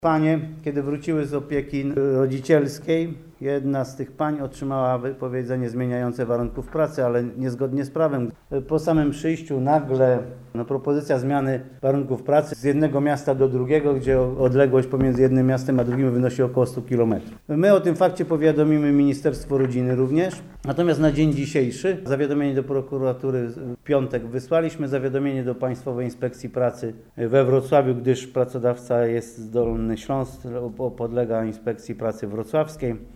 Panie, kiedy wróciły z opieki rodzicielskiej, jedna z tych pań otrzymała wypowiedzenie zmieniające warunków pracy, ale niezgodnie z prawem. Po samym przyjściu nagle propozycja zmiany warunków pracy z jednego miasta do drugiego, gdzie odległość pomiędzy jednym miastem a drugim wynosi około 100 km. My o tym fakcie powiadomimy Ministerstwo Rodziny również. Natomiast na dzień dzisiejszy zawiadomienie do prokuratury w piątek wysłaliśmy, zawiadomienie do Państwowej Inspekcji Pracy we Wrocławiu, gdyż pracodawca jest z Dolny Śląsk, podlega Inspekcji Pracy Wrocławskiej.